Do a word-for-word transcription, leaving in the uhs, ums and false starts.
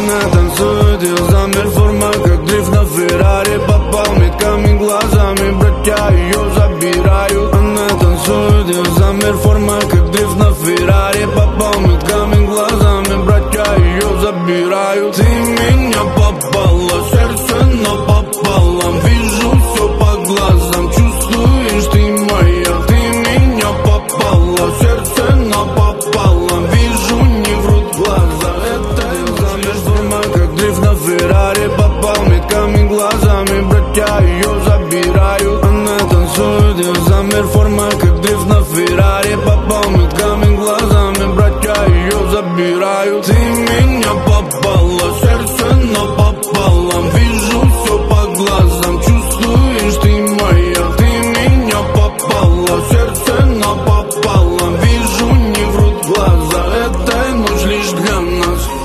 Она танцует, ее замер форма, как дрифт на Феррари. Попал метками глазами, братья ее забирают. Она танцует, ее замер форма, как дрифт на Феррари. Попал метками глазами, братья ее забирают. Ты меня попала, сердце напополам. Вижу все по глазам, чувствуешь, ты моя. Ты меня попала, сердце напополам. Вижу, не врут глаза. Это замер форма, как дрифт на Феррари. Попал метками глазами, братья ее забирают. Она танцует, ее